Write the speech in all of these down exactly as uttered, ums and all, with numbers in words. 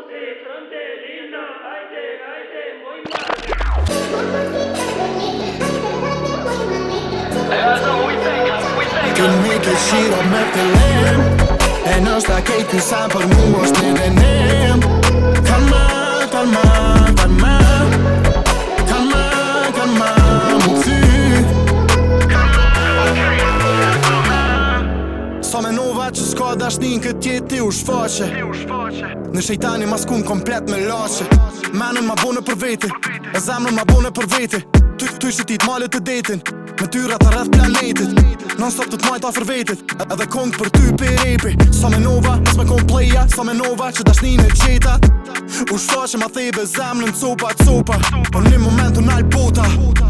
Kënë me ke shiro me fillim E nështë a kejti sa për mu është një venim Kalma, kalma, kalma Kalma, kalma, mu këthy Sa me nova që s'ka dashnin këtë jeti u shfaqe Në shejtani mas kun komplet me lache Menën ma bone për veti E zemrën ma bone për veti Ty, ty shëtit malet të detin Me tyra të rreth planetit Non stop të t'majt afer vetit Edhe kong për ty për repi Sa me nova, nes me kon pleja Sa me nova që dashnin e qeta U shfaqe ma thebe zemrën copa copa Po një moment unë alë bota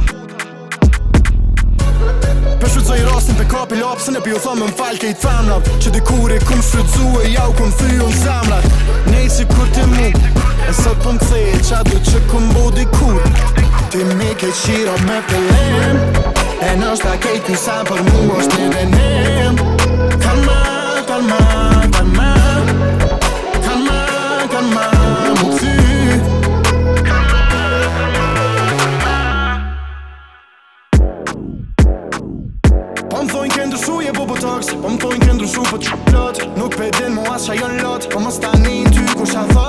Për shfrytëzoj rastin për kapi lapsën E pi u thome m'fall kejt femrat Që dikuri kun shfrytëzu e jau kun thyju n'zemrat Nej si kur ti mu E sot po m'kthej qa du që kun bo dikur Ti mi ke qiro me fillim E nështë a kejt njësa për mu është një venim Kalma, kalma, kalma Kalma, kalma, mu këthy Po m'thojnë ke ndryshu je bo botox Po m'thojnë ke ndryshu po që plot Nuk pe din mu as qa jon lot Po mos ta nin ty ku qa thot